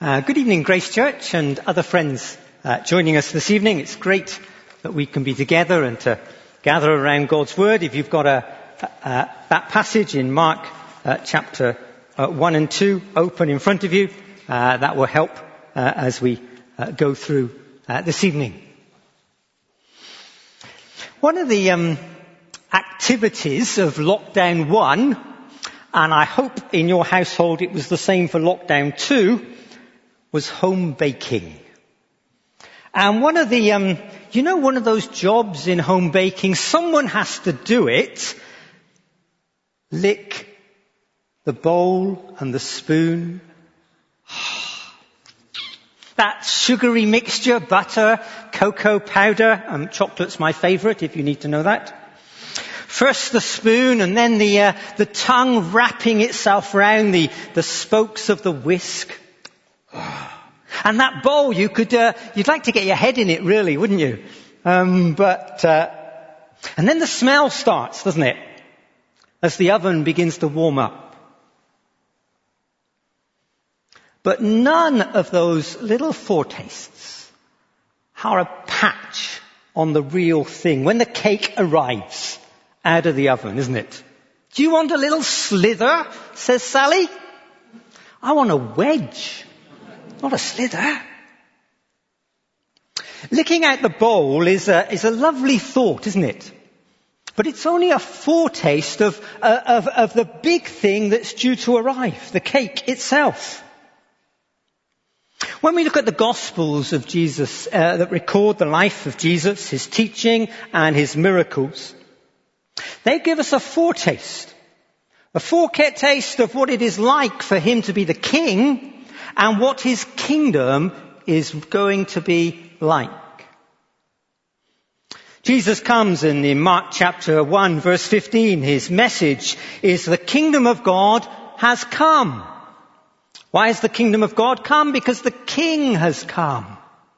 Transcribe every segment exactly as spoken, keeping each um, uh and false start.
Uh, good evening, Grace Church and other friends uh, joining us this evening. It's great that we can be together and to gather around God's Word. If you've got a, a, that passage in Mark uh, chapter uh, one and two open in front of you, uh, that will help uh, as we uh, go through uh, this evening. One of the um, activities of lockdown one, and I hope in your household it was the same for lockdown two, was home baking. And one of the, um, you know, one of those jobs in home baking, someone has to do it. Lick the bowl and the spoon. That sugary mixture, butter, cocoa powder, um, chocolate's my favourite if you need to know that. First the spoon and then the, uh, the tongue wrapping itself around the, the spokes of the whisk. And that bowl, you could, uh, you'd like to get your head in it really, wouldn't you? Um, but, uh, and then the smell starts, doesn't it? As the oven begins to warm up. But none of those little foretastes are a patch on the real thing. When the cake arrives out of the oven, isn't it? Do you want a little slither? Says Sally. I want a wedge. Not a slither. Licking out the bowl is a, is a lovely thought, isn't it? But it's only a foretaste of, uh, of, of the big thing that's due to arrive, the cake itself. When we look at the Gospels of Jesus, uh, that record the life of Jesus, his teaching and his miracles, they give us a foretaste, a foretaste of what it is like for him to be the king and what his kingdom is going to be like. Jesus comes in, in Mark chapter one verse fifteen. His message is the kingdom of God has come. Why has the kingdom of God come? Because the king has come.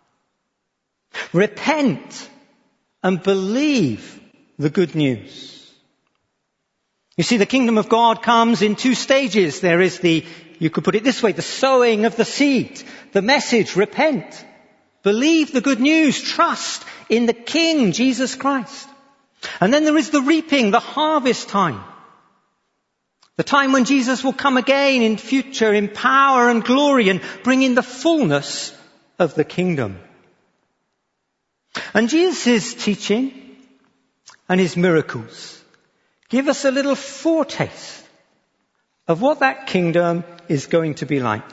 Repent and believe the good news. You see, the kingdom of God comes in two stages. There is the, you could put it this way, the sowing of the seed. The message, repent. Believe the good news. Trust in the King, Jesus Christ. And then there is the reaping, the harvest time. The time when Jesus will come again in future in power and glory and bring in the fullness of the kingdom. And Jesus' teaching and his miracles give us a little foretaste of what that kingdom is going to be like.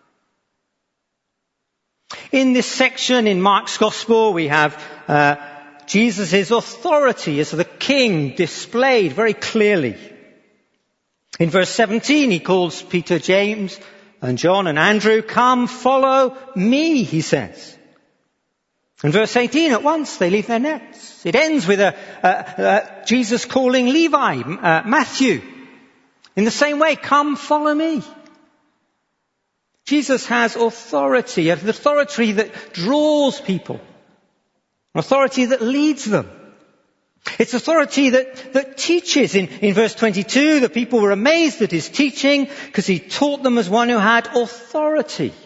In this section in Mark's Gospel, we have uh, Jesus' authority as the king displayed very clearly. In verse seventeen, he calls Peter, James, and John and Andrew, "Come, follow me," he says. In verse eighteen, at once they leave their nets. It ends with a, a, a Jesus calling Levi, uh, Matthew. In the same way, "Come, follow me." Jesus has authority, an authority that draws people, an authority that leads them. It's authority that, that teaches. In, in verse twenty-two, the people were amazed at his teaching because he taught them as one who had authority.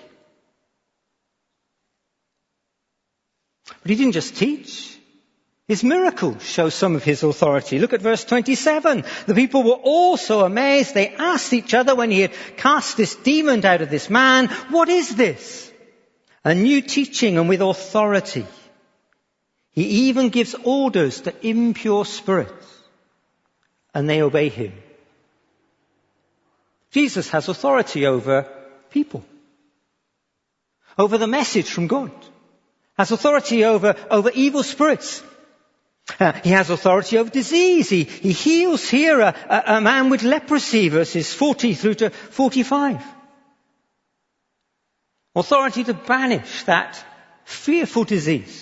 But he didn't just teach. His miracles show some of his authority. Look at verse twenty-seven. The people were also amazed. They asked each other when he had cast this demon out of this man, "What is this?" A new teaching and with authority. He even gives orders to impure spirits, and they obey him. Jesus has authority over people, over the message from God. Has authority over, over evil spirits. Uh, he has authority over disease. He, he heals here a, a, a man with leprosy, verses forty through to forty-five. Authority to banish that fearful disease.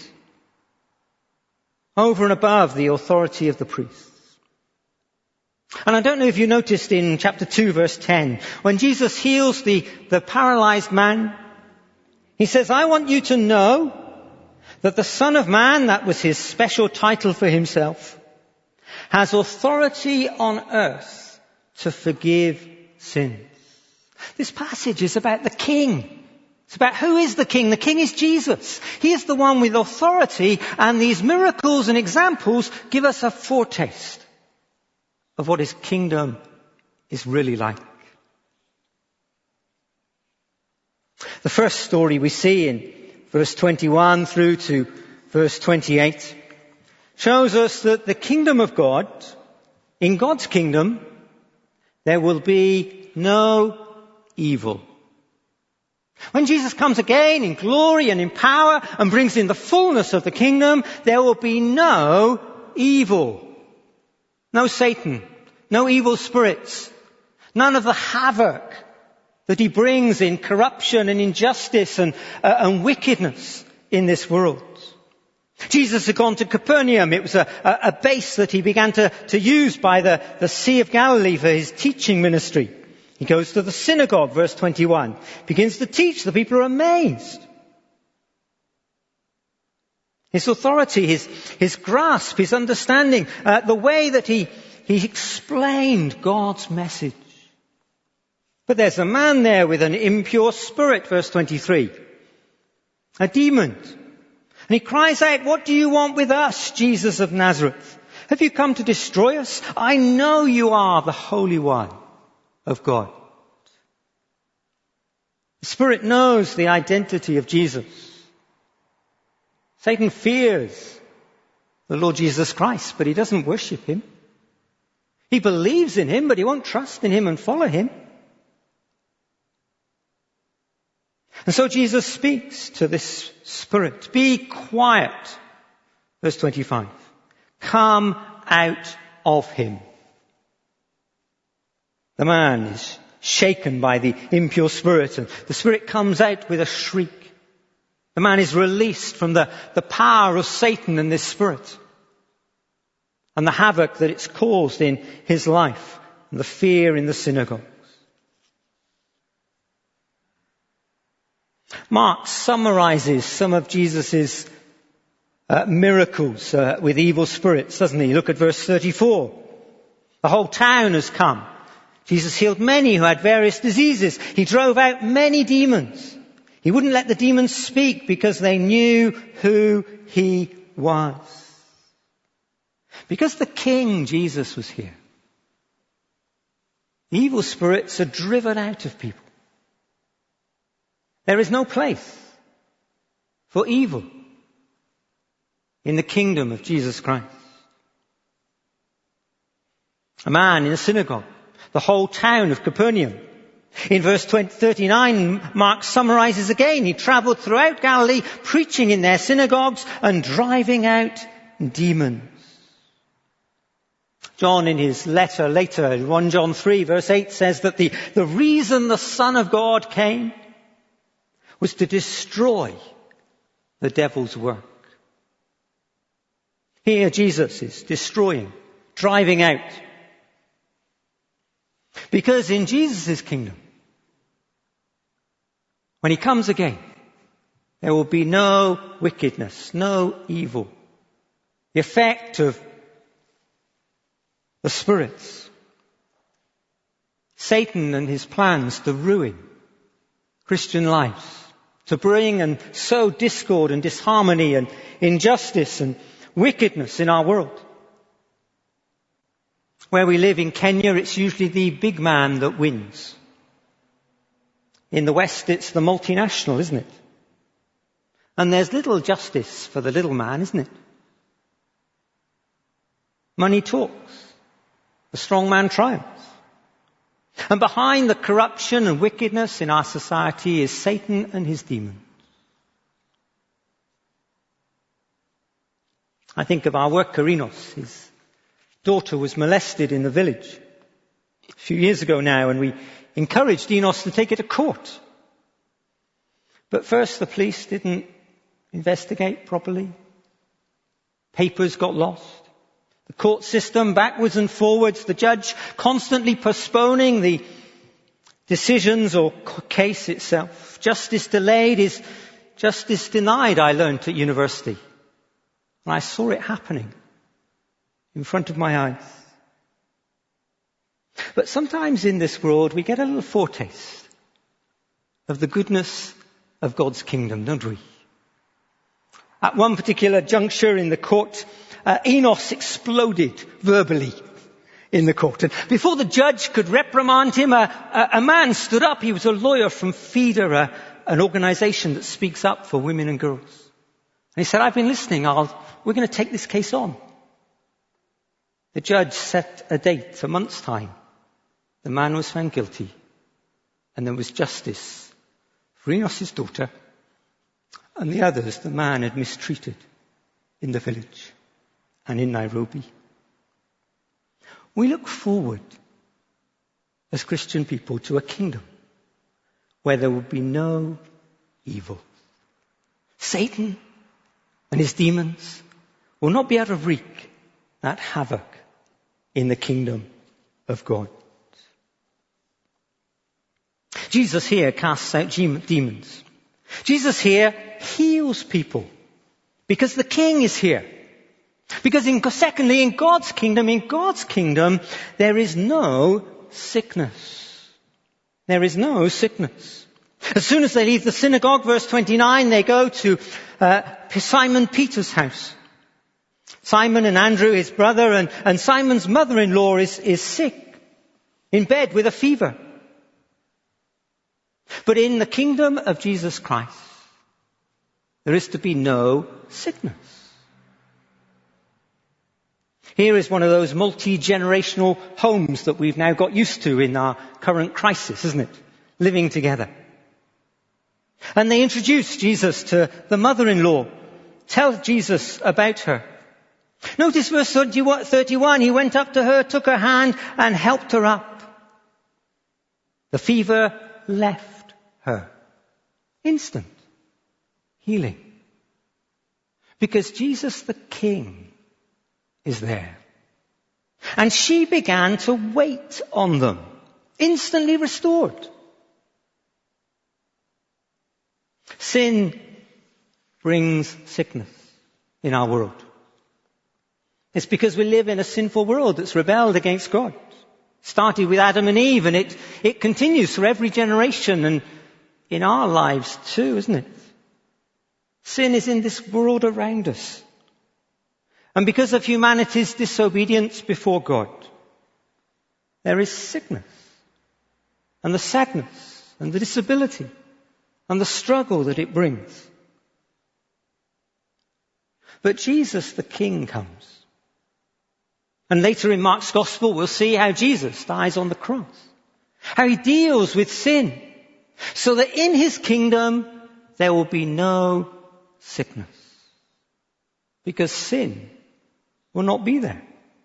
Over and above the authority of the priests. And I don't know if you noticed in chapter two, verse ten, when Jesus heals the, the paralyzed man, he says, "I want you to know that the Son of Man," that was his special title for himself, "has authority on earth to forgive sins." This passage is about the king. It's about who is the king. The king is Jesus. He is the one with authority, and these miracles and examples give us a foretaste of what his kingdom is really like. The first story we see in verse twenty-one through to verse twenty-eight shows us that the kingdom of God, in God's kingdom, there will be no evil. When Jesus comes again in glory and in power and brings in the fullness of the kingdom, there will be no evil. No Satan, no evil spirits, none of the havoc that he brings in corruption and injustice and, uh, and wickedness in this world. Jesus had gone to Capernaum. It was a, a, a base that he began to, to use by the, the Sea of Galilee for his teaching ministry. He goes to the synagogue, verse twenty-one, begins to teach. The people are amazed. His authority, his, his grasp, his understanding, uh, the way that he, he explained God's message. But there's a man there with an impure spirit, verse twenty-three. A demon. And he cries out, "What do you want with us, Jesus of Nazareth? Have you come to destroy us? I know you are the Holy One of God." The spirit knows the identity of Jesus. Satan fears the Lord Jesus Christ, but he doesn't worship him. He believes in him, but he won't trust in him and follow him. And so Jesus speaks to this spirit. "Be quiet." Verse twenty-five. "Come out of him." The man is shaken by the impure spirit, and the spirit comes out with a shriek. The man is released from the, the power of Satan and this spirit, and the havoc that it's caused in his life, and the fear in the synagogue. Mark summarizes some of Jesus' uh, miracles uh, with evil spirits, doesn't he? Look at verse thirty-four. The whole town has come. Jesus healed many who had various diseases. He drove out many demons. He wouldn't let the demons speak because they knew who he was. Because the King, Jesus, was here, the evil spirits are driven out of people. There is no place for evil in the kingdom of Jesus Christ. A man in a synagogue, the whole town of Capernaum. In verse thirty-nine, Mark summarizes again. He traveled throughout Galilee, preaching in their synagogues and driving out demons. John, in his letter later, in First John three, verse eight, says that the, the reason the Son of God came was to destroy the devil's work. Here Jesus is destroying, driving out. Because in Jesus' kingdom, when he comes again, there will be no wickedness, no evil. The effect of the spirits, Satan and his plans to ruin Christian lives, to bring and sow discord and disharmony and injustice and wickedness in our world. Where we live in Kenya, it's usually the big man that wins. In the West, it's the multinational, isn't it? And there's little justice for the little man, isn't it? Money talks. The strong man triumphs. And behind the corruption and wickedness in our society is Satan and his demons. I think of our worker, Enos. His daughter was molested in the village a few years ago now, and we encouraged Enos to take it to court. But first the police didn't investigate properly. Papers got lost. The court system backwards and forwards. The judge constantly postponing the decisions or case itself. Justice delayed is justice denied, I learned at university. And I saw it happening in front of my eyes. But sometimes in this world we get a little foretaste of the goodness of God's kingdom, don't we? At one particular juncture in the court, uh, Enos exploded verbally in the court. And before the judge could reprimand him, a, a, a man stood up. He was a lawyer from FIDA, a, an organization that speaks up for women and girls. And he said, I've been listening. I'll, we're going to take this case on. The judge set a date, a month's time. The man was found guilty. And there was justice for Enos' daughter and the others the man had mistreated in the village and in Nairobi. We look forward as Christian people to a kingdom where there will be no evil. Satan and his demons will not be able to wreak that havoc in the kingdom of God. Jesus here casts out demons. Jesus here heals people because the King is here. Because in, secondly, in God's kingdom, in God's kingdom, there is no sickness. There is no sickness. As soon as they leave the synagogue, verse twenty-nine, they go to uh, Simon Peter's house. Simon and Andrew, his brother, and, and Simon's mother-in-law is, is sick, in bed with a fever. But in the kingdom of Jesus Christ, there is to be no sickness. Here is one of those multi-generational homes that we've now got used to in our current crisis, isn't it? Living together. And they introduce Jesus to the mother-in-law. Tell Jesus about her. Notice verse thirty-one. He went up to her, took her hand, and helped her up. The fever left her. Instant healing. Because Jesus the King is there. And she began to wait on them. Instantly restored. Sin brings sickness in our world. It's because we live in a sinful world that's rebelled against God. Started with Adam and Eve, and it, it continues for every generation and in our lives too, isn't it? Sin is in this world around us. And because of humanity's disobedience before God, there is sickness and the sadness and the disability and the struggle that it brings. But Jesus the King comes. And later in Mark's Gospel, we'll see how Jesus dies on the cross. How he deals with sin. So that in his kingdom, there will be no sickness. Because sin will not be there.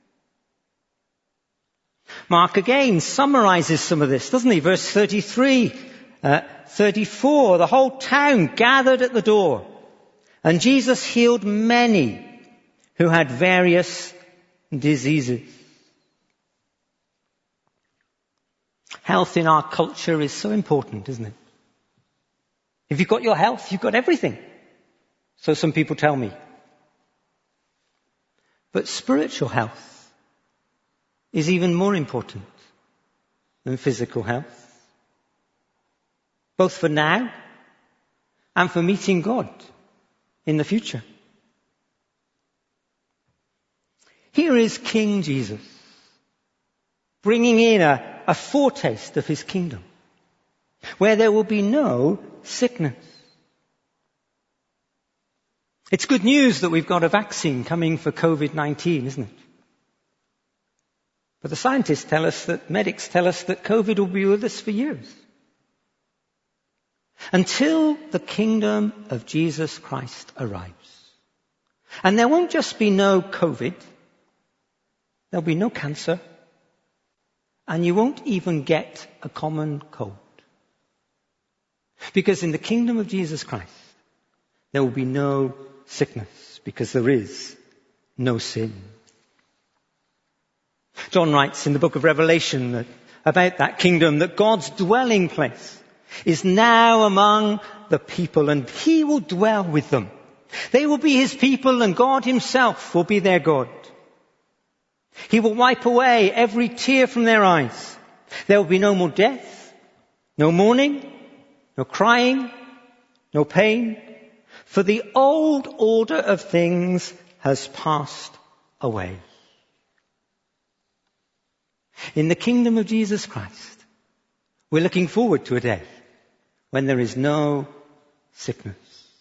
Mark again summarizes some of this, doesn't he? Verse thirty-three, uh, thirty-four, the whole town gathered at the door. And Jesus healed many who had various diseases. Health in our culture is so important, isn't it? If you've got your health, you've got everything. So some people tell me. But spiritual health is even more important than physical health. Both for now and for meeting God in the future. Here is King Jesus, bringing in a, a foretaste of his kingdom, where there will be no sickness. It's good news that we've got a vaccine coming for covid nineteen, isn't it? But the scientists tell us that, medics tell us that COVID will be with us for years. Until the kingdom of Jesus Christ arrives. And there won't just be no COVID. There'll be no cancer. And you won't even get a common cold. Because in the kingdom of Jesus Christ, there will be no sickness. Because there is no sin. John writes in the book of Revelation that, about that kingdom, that God's dwelling place is now among the people, and he will dwell with them. They will be his people, and God himself will be their God. He will wipe away every tear from their eyes. There will be no more death, no mourning, no crying, no pain, for the old order of things has passed away. In the kingdom of Jesus Christ, we're looking forward to a day when there is no sickness.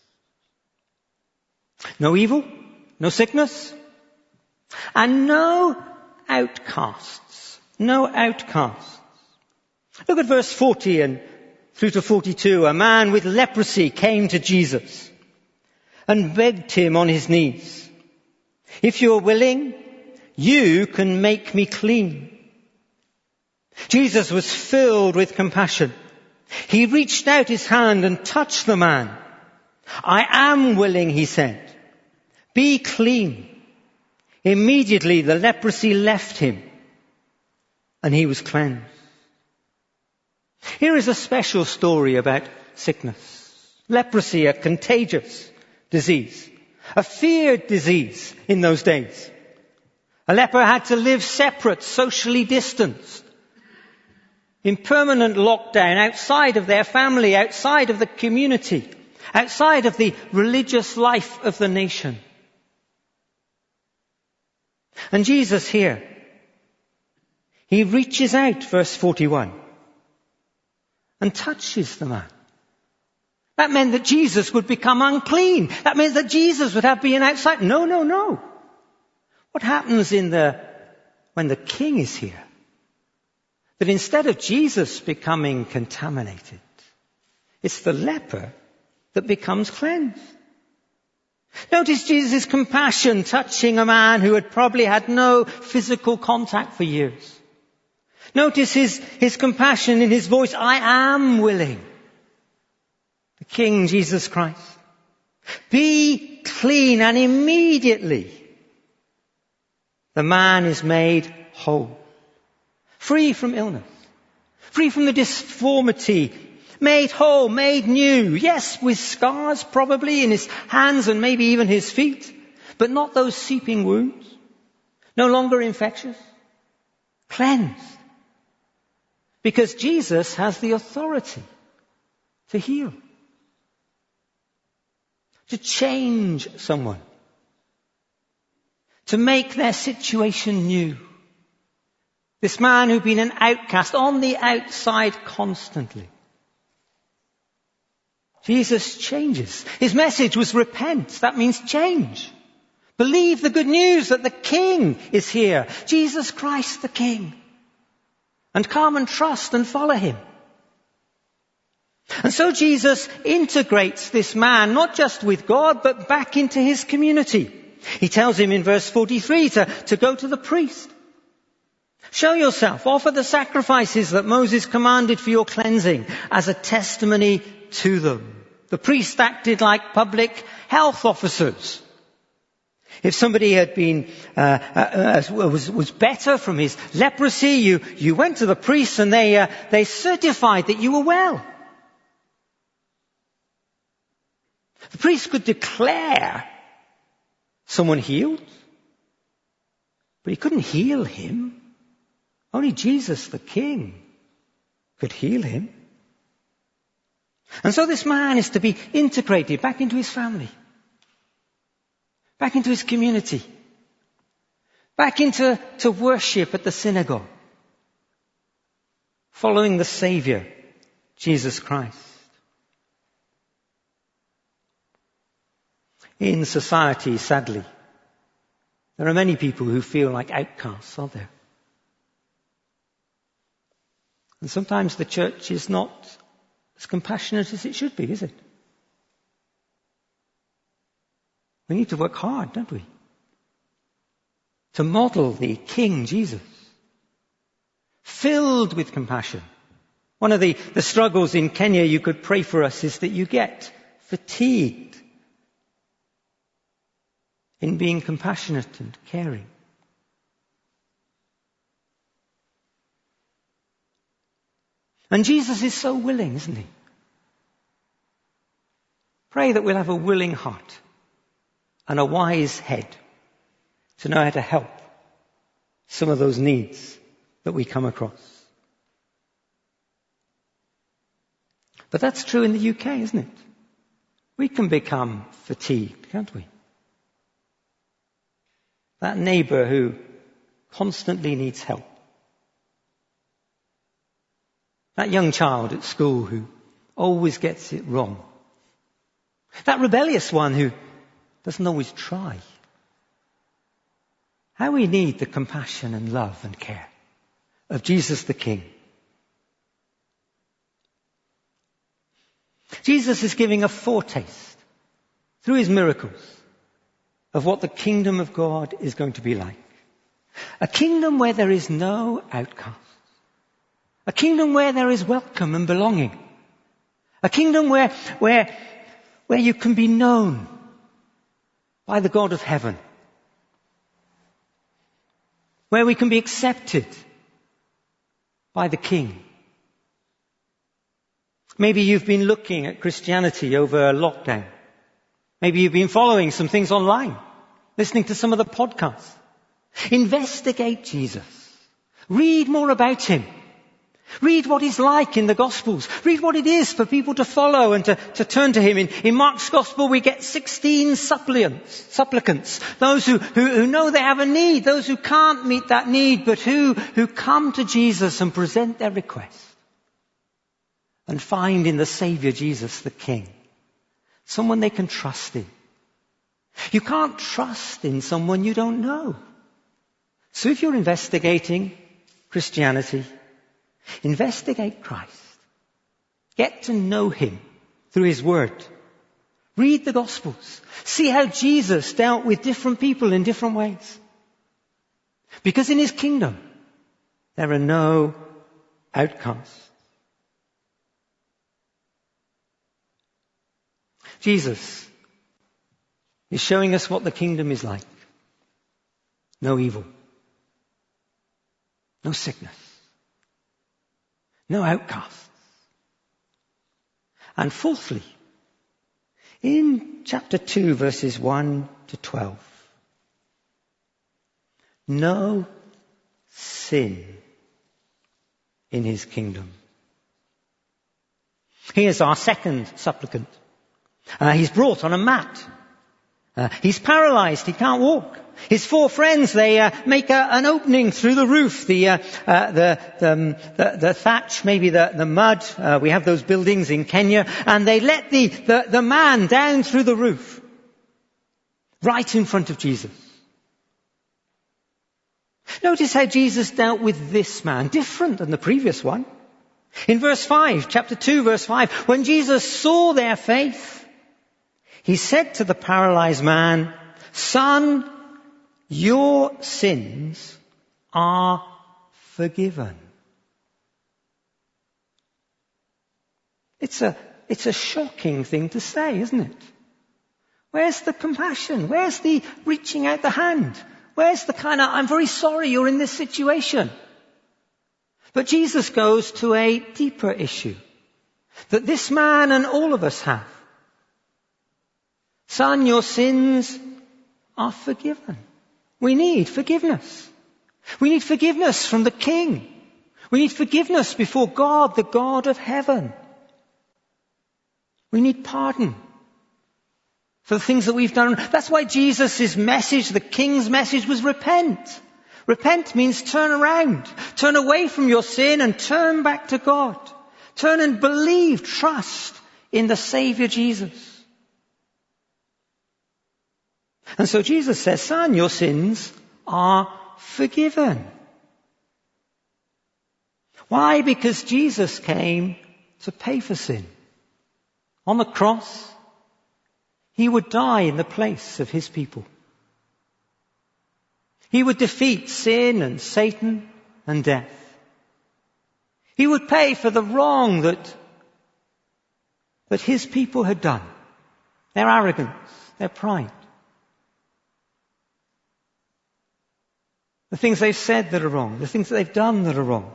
No evil, no sickness, and no outcasts. No outcasts. Look at verse forty and through to forty-two. A man with leprosy came to Jesus and begged him on his knees, "If you are willing, you can make me clean." Jesus was filled with compassion. He reached out his hand and touched the man. "I am willing," he said. "Be clean." Immediately the leprosy left him and he was cleansed. Here is a special story about sickness. Leprosy, a contagious disease, a feared disease in those days. A leper had to live separate, socially distanced, in permanent lockdown, outside of their family, outside of the community, outside of the religious life of the nation. And Jesus here, he reaches out, verse forty-one, and touches the man. That meant that Jesus would become unclean. That meant that Jesus would have to be an outside. No, no, no. What happens in the, when the king is here? That instead of Jesus becoming contaminated, it's the leper that becomes cleansed. Notice Jesus' compassion touching a man who had probably had no physical contact for years. Notice his, his compassion in his voice. "I am willing." The King Jesus Christ. "Be clean," and immediately the man is made whole. Free from illness. Free from the deformity. Made whole, made new. Yes, with scars probably in his hands and maybe even his feet, but not those seeping wounds. No longer infectious. Cleansed. Because Jesus has the authority to heal. To change someone. To make their situation new. This man who'd been an outcast on the outside constantly. Jesus changes. His message was repent. That means change. Believe the good news that the King is here. Jesus Christ the King. And come and trust and follow him. And so Jesus integrates this man, not just with God, but back into his community. He tells him in verse forty-three to, to go to the priest. Show yourself, offer the sacrifices that Moses commanded for your cleansing as a testimony to them. The priest acted like public health officers. If somebody had been, uh, uh, was, was better from his leprosy, you, you went to the priest and they, uh, they certified that you were well. The priest could declare someone healed, but he couldn't heal him. Only Jesus, the King, could heal him. And so this man is to be integrated back into his family, back into his community, back into to worship at the synagogue, following the Saviour, Jesus Christ. In society, sadly, there are many people who feel like outcasts, aren't there? And sometimes the church is not as compassionate as it should be, is it? We need to work hard, don't we? To model the King Jesus, filled with compassion. One of the, the struggles in Kenya, you could pray for us, is that you get fatigued in being compassionate and caring. And Jesus is so willing, isn't he? Pray that we'll have a willing heart and a wise head to know how to help some of those needs that we come across. But that's true in the U K, isn't it? we can become fatigued, can't we? That neighbour who constantly needs help. That young child at school who always gets it wrong. That rebellious one who doesn't always try. How we need the compassion and love and care of Jesus the King. Jesus is giving a foretaste through his miracles of what the kingdom of God is going to be like. A kingdom where there is no outcast. A kingdom where there is welcome and belonging. A kingdom where, where, where you can be known by the God of heaven. Where we can be accepted by the King. Maybe you've been looking at Christianity over lockdown. Maybe you've been following some things online, listening to some of the podcasts. Investigate Jesus. Read more about him. Read what he's like in the Gospels. Read what it is for people to follow and to, to turn to him. In, in Mark's Gospel, we get sixteen supplicants, supplicants, those who, who, who know they have a need, those who can't meet that need, but who, who come to Jesus and present their request and find in the Saviour Jesus the King someone they can trust in. You can't trust in someone you don't know. So if you're investigating Christianity, investigate Christ. Get to know him through his word. Read the Gospels. See how Jesus dealt with different people in different ways. Because in his kingdom, there are no outcasts. Jesus is showing us what the kingdom is like. No evil. No sickness. No outcasts. And fourthly, in chapter two, verses one to twelve, no sin in his kingdom. Here's our second supplicant. Uh, he's brought on a mat. Uh, he's paralyzed. He can't walk. His four friends, they uh, make a, an opening through the roof, the uh, uh, the, the, um, the the thatch, maybe the the mud. Uh, we have those buildings in Kenya, and they let the, the the man down through the roof, right in front of Jesus. Notice how Jesus dealt with this man, different than the previous one. In verse five, chapter two, verse five, when Jesus saw their faith, he said to the paralyzed man, "Son, your sins are forgiven." It's a, it's a shocking thing to say, isn't it? Where's the compassion? Where's the reaching out the hand? Where's the kind of, I'm very sorry you're in this situation? But Jesus goes to a deeper issue that this man and all of us have. Son, your sins are forgiven. We need forgiveness. We need forgiveness from the King. We need forgiveness before God, the God of heaven. We need pardon for the things that we've done. That's why Jesus' message, the King's message, was repent. Repent means turn around. Turn away from your sin and turn back to God. Turn and believe, trust in the Saviour Jesus. And so Jesus says, son, your sins are forgiven. Why? Because Jesus came to pay for sin. On the cross, he would die in the place of his people. He would defeat sin and Satan and death. He would pay for the wrong that, that his people had done. Their arrogance, their pride. The things they've said that are wrong. The things that they've done that are wrong.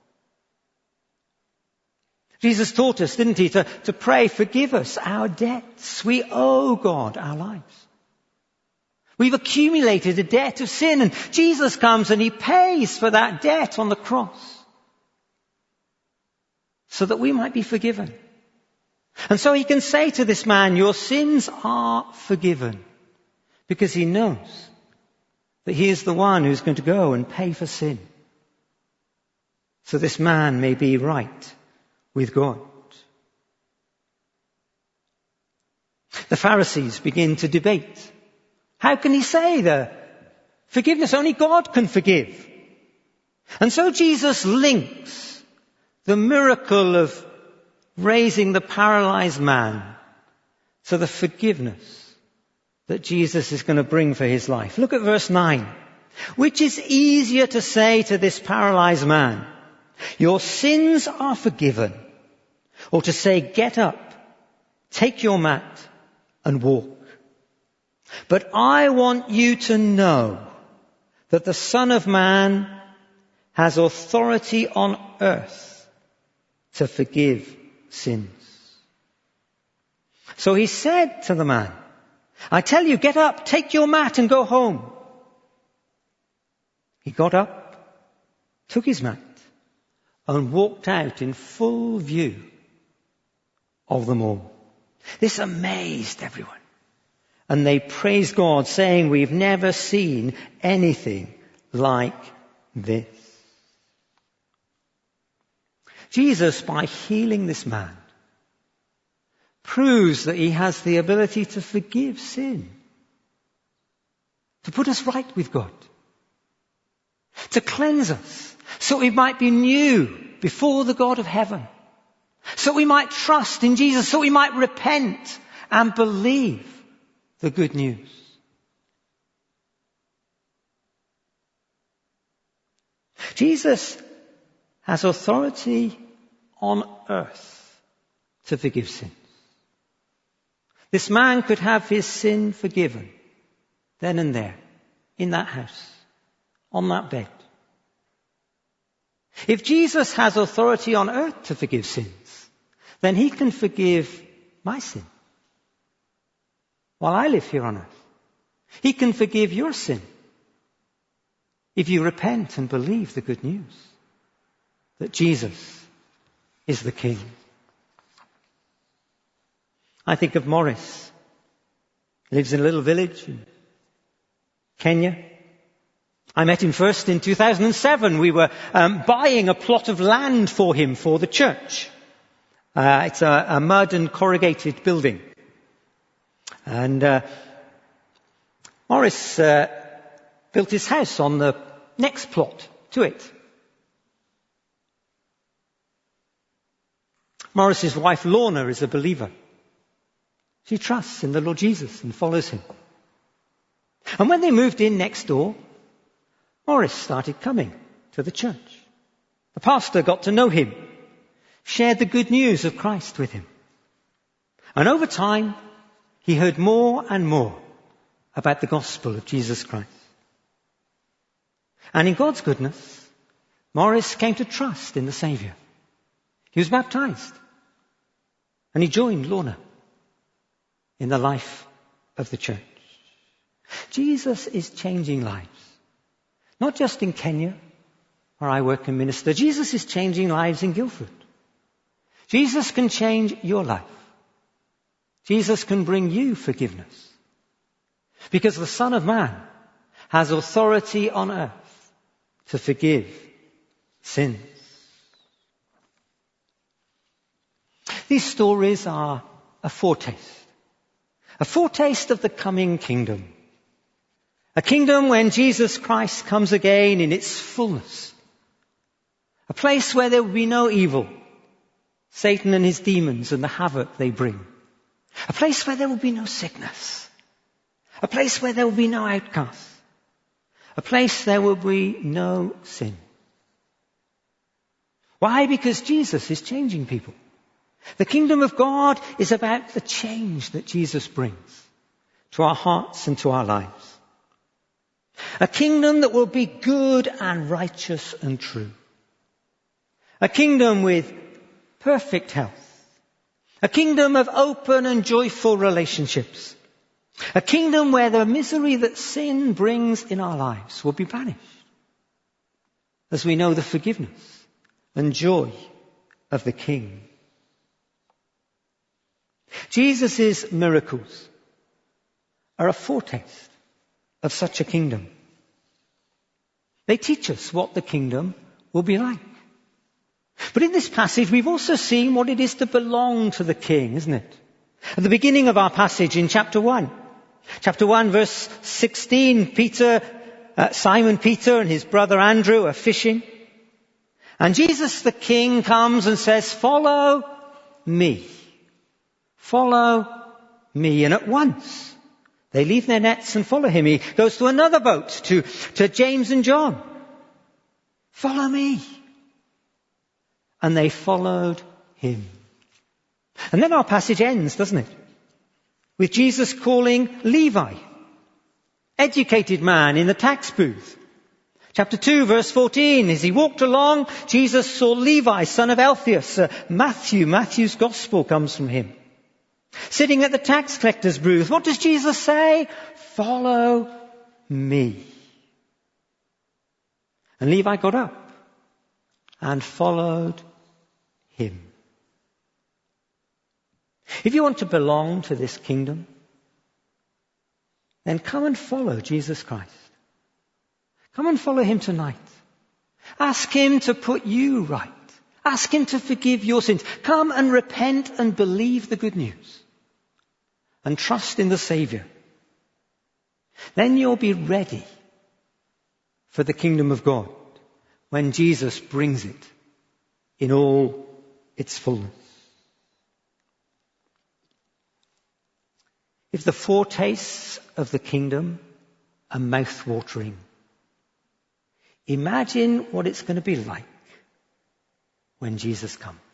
Jesus taught us, didn't he, to, to pray, forgive us our debts. We owe God our lives. We've accumulated a debt of sin, and Jesus comes and he pays for that debt on the cross so that we might be forgiven. And so he can say to this man, your sins are forgiven, because he knows that he is the one who's going to go and pay for sin, so this man may be right with God. The Pharisees begin to debate. How can he say the forgiveness? Only God can forgive. And so Jesus links the miracle of raising the paralyzed man to the forgiveness that Jesus is going to bring for his life. Look at verse nine. Which is easier to say to this paralyzed man, your sins are forgiven, or to say, get up, take your mat and walk? But I want you to know that the Son of Man has authority on earth to forgive sins. So he said to the man, I tell you, get up, take your mat and go home. He got up, took his mat, and walked out in full view of them all. This amazed everyone. And they praised God, saying, we've never seen anything like this. Jesus, by healing this man, proves that he has the ability to forgive sin, to put us right with God, to cleanse us, so we might be new before the God of heaven, so we might trust in Jesus, so we might repent and believe the good news. Jesus has authority on earth to forgive sins. This man could have his sin forgiven then and there, in that house, on that bed. If Jesus has authority on earth to forgive sins, then he can forgive my sin while I live here on earth. He can forgive your sin if you repent and believe the good news that Jesus is the King. I think of Morris. He lives in a little village in Kenya. I met him first in two thousand seven. We were um, buying a plot of land for him for the church. Uh, it's a, a mud and corrugated building. And uh, Morris uh, built his house on the next plot to it. Morris's wife Lorna is a believer. She trusts in the Lord Jesus and follows him. And when they moved in next door, Morris started coming to the church. The pastor got to know him, shared the good news of Christ with him. And over time, he heard more and more about the gospel of Jesus Christ. And in God's goodness, Morris came to trust in the Saviour. He was baptized. And he joined Lorna in the life of the church. Jesus is changing lives. Not just in Kenya, where I work and minister. Jesus is changing lives in Guildford. Jesus can change your life. Jesus can bring you forgiveness. Because the Son of Man has authority on earth to forgive sins. These stories are a foretaste. A foretaste of the coming kingdom. A kingdom when Jesus Christ comes again in its fullness. A place where there will be no evil, Satan and his demons and the havoc they bring. A place where there will be no sickness. A place where there will be no outcasts. A place there will be no sin. Why? Because Jesus is changing people. The kingdom of God is about the change that Jesus brings to our hearts and to our lives. A kingdom that will be good and righteous and true. A kingdom with perfect health. A kingdom of open and joyful relationships. A kingdom where the misery that sin brings in our lives will be banished, as we know the forgiveness and joy of the King. Jesus' miracles are a foretaste of such a kingdom. They teach us what the kingdom will be like. But in this passage, we've also seen what it is to belong to the King, isn't it? At the beginning of our passage in chapter one, chapter one, verse sixteen, Peter, uh, Simon Peter and his brother Andrew are fishing. And Jesus the King comes and says, "Follow me. Follow me." And at once, they leave their nets and follow him. He goes to another boat, to, to James and John. "Follow me." And they followed him. And then our passage ends, doesn't it? With Jesus calling Levi, educated man in the tax booth. Chapter two, verse fourteen, as he walked along, Jesus saw Levi, son of Alphaeus. Uh, Matthew, Matthew's gospel comes from him. Sitting at the tax collector's booth, what does Jesus say? "Follow me." And Levi got up and followed him. If you want to belong to this kingdom, then come and follow Jesus Christ. Come and follow him tonight. Ask him to put you right. Ask him to forgive your sins. Come and repent and believe the good news. And trust in the Saviour. Then you'll be ready for the kingdom of God when Jesus brings it in all its fullness. If the foretastes of the kingdom are mouth-watering, imagine what it's going to be like when Jesus comes.